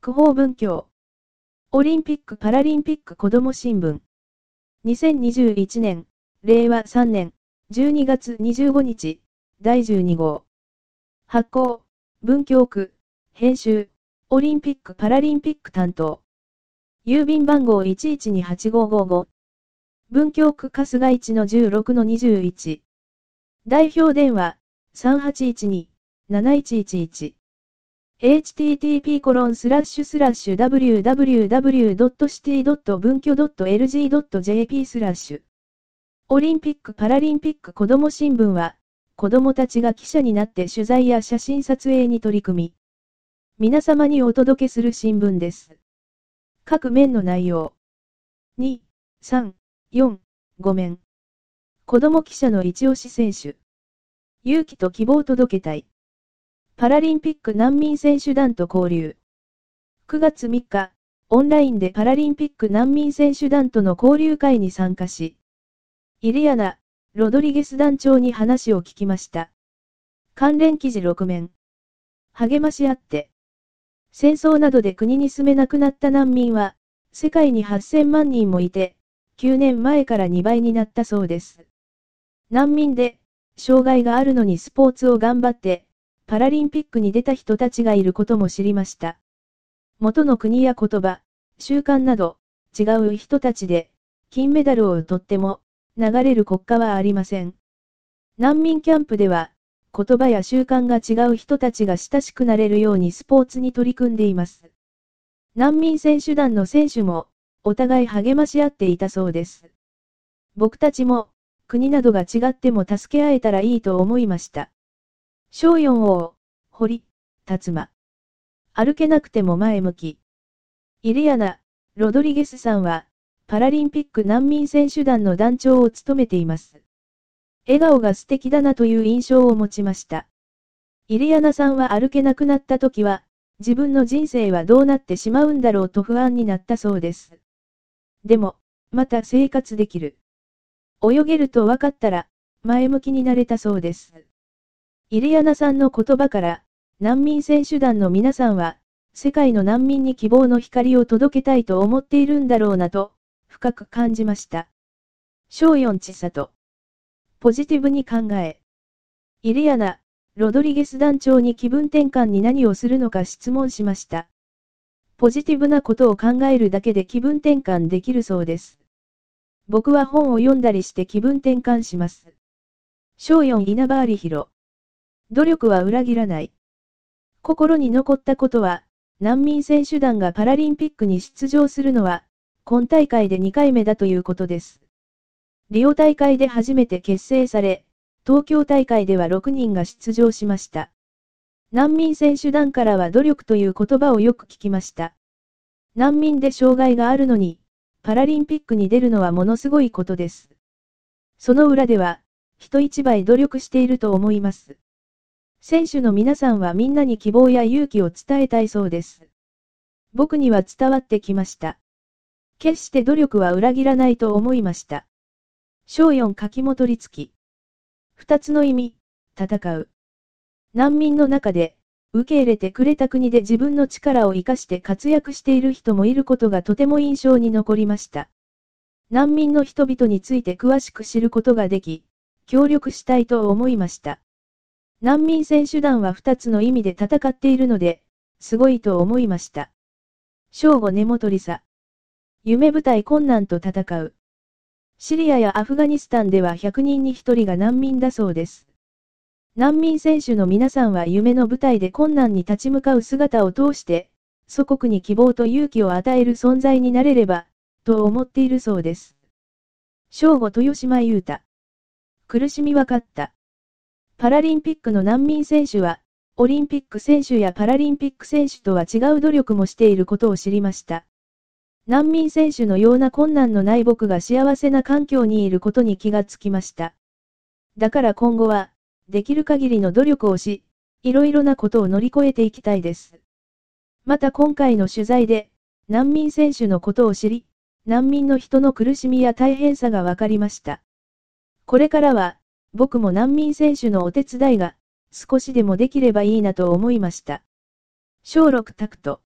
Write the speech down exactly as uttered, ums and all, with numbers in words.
速報文教。オリンピック・パラリンピック子ども新聞。にせんにじゅういちねん、れいわさんねん、じゅうにがつにじゅうごにち、だいじゅうにごう。発行、文京区、編集、オリンピック・パラリンピック担当。郵便番号 いちいちにはちごーごーご。文京区春日市の じゅうろくのにじゅういち。代表電話、さんはちいちにーなないちいちいち。エイチティーティーピーコロンスラッシュスラッシュダブリューダブリューダブリュードットシティドット文京ドットエルジードットジェーピースラッシュオリンピック・パラリンピック子ども新聞は、子どもたちが記者になって取材や写真撮影に取り組み、皆様にお届けする新聞です。各面の内容。に、さん、よん、ご面。子ども記者の一押し選手。勇気と希望を届けたい。パラリンピック難民選手団と交流。くがつみっか、オンラインでパラリンピック難民選手団との交流会に参加し、イリアナ・ロドリゲス団長に話を聞きました。関連記事ろく面。励まし合って。戦争などで国に住めなくなった難民は、世界にはっせんまんにんもいて、きゅうねんまえからにばいになったそうです。難民で、障害があるのにスポーツを頑張って、パラリンピックに出た人たちがいることも知りました。元の国や言葉、習慣など、違う人たちで、金メダルを取っても、流れる国家はありません。難民キャンプでは、言葉や習慣が違う人たちが親しくなれるようにスポーツに取り組んでいます。難民選手団の選手も、お互い励まし合っていたそうです。僕たちも、国などが違っても助け合えたらいいと思いました。小よん王、堀、辰馬。歩けなくても前向き。イリアナ・ロドリゲスさんは、パラリンピック難民選手団の団長を務めています。笑顔が素敵だなという印象を持ちました。イリアナさんは歩けなくなった時は、自分の人生はどうなってしまうんだろうと不安になったそうです。でも、また生活できる。泳げると分かったら、前向きになれたそうです。イリアナさんの言葉から、難民選手団の皆さんは、世界の難民に希望の光を届けたいと思っているんだろうなと、深く感じました。小よんちさと。ポジティブに考え。イリアナ・ロドリゲス団長に気分転換に何をするのか質問しました。ポジティブなことを考えるだけで気分転換できるそうです。僕は本を読んだりして気分転換します。小よん稲葉有弘。努力は裏切らない。心に残ったことは、難民選手団がパラリンピックに出場するのは、今大会でにかいめだということです。リオ大会で初めて結成され、東京大会ではろくにんが出場しました。難民選手団からは努力という言葉をよく聞きました。難民で障害があるのに、パラリンピックに出るのはものすごいことです。その裏では、人一倍努力していると思います。選手の皆さんはみんなに希望や勇気を伝えたいそうです。僕には伝わってきました。決して努力は裏切らないと思いました。小よん柿本律樹。二つの意味、戦う。難民の中で、受け入れてくれた国で自分の力を生かして活躍している人もいることがとても印象に残りました。難民の人々について詳しく知ることができ、協力したいと思いました。難民選手団は二つの意味で戦っているので、すごいと思いました。小ご根本理沙。夢舞台困難と戦う。シリアやアフガニスタンではひゃくにんにひとりが難民だそうです。難民選手の皆さんは夢の舞台で困難に立ち向かう姿を通して、祖国に希望と勇気を与える存在になれれば、と思っているそうです。小ご豊島優太。苦しみわかった。パラリンピックの難民選手は、オリンピック選手やパラリンピック選手とは違う努力もしていることを知りました。難民選手のような困難のない僕が幸せな環境にいることに気がつきました。だから今後は、できる限りの努力をし、いろいろなことを乗り越えていきたいです。また今回の取材で、難民選手のことを知り、難民の人の苦しみや大変さがわかりました。これからは、僕も難民選手のお手伝いが、少しでもできればいいなと思いました。小ろくタクト。